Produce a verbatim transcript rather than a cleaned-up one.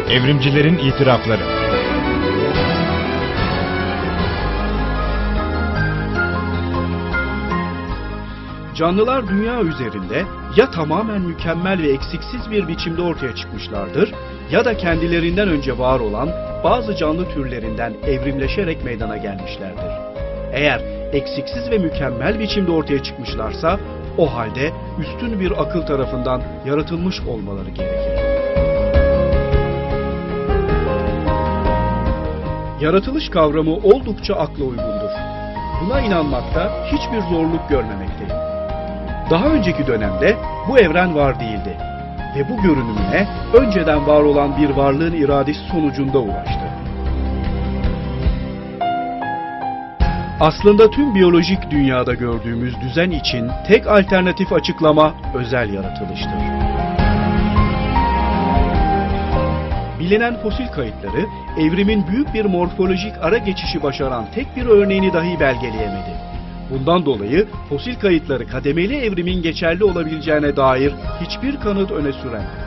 Evrimcilerin itirafları. Canlılar dünya üzerinde ya tamamen mükemmel ve eksiksiz bir biçimde ortaya çıkmışlardır ya da kendilerinden önce var olan bazı canlı türlerinden evrimleşerek meydana gelmişlerdir. Eğer eksiksiz ve mükemmel biçimde ortaya çıkmışlarsa o halde üstün bir akıl tarafından yaratılmış olmaları gerekir. Yaratılış kavramı oldukça akla uygundur. Buna inanmakta hiçbir zorluk görmemekteyim. Daha önceki dönemde bu evren var değildi ve bu görünümüne önceden var olan bir varlığın iradesi sonucunda ulaştı. Aslında tüm biyolojik dünyada gördüğümüz düzen için tek alternatif açıklama özel yaratılıştır. Bilinen fosil kayıtları evrimin büyük bir morfolojik ara geçişi başaran tek bir örneğini dahi belgeleyemedi. Bundan dolayı fosil kayıtları kademeli evrimin geçerli olabileceğine dair hiçbir kanıt öne süremez.